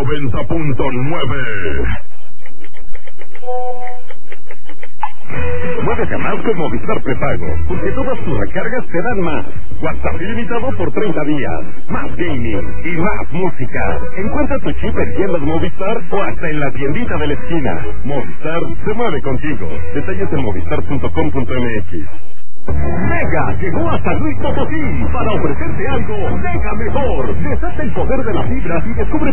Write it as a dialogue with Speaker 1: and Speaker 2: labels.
Speaker 1: 90.9. Muévete más con Movistar Prepago, porque todas tus recargas te dan más. WhatsApp ilimitado por 30 días, más gaming y más música. Encuentra tu chip en tiendas Movistar o hasta en la tiendita de la esquina. Movistar se mueve contigo. Detalles en movistar.com.mx. Mega llegó a San Luis Potosí para ofrecerte algo mega mejor. Desata el poder de las fibras y descubre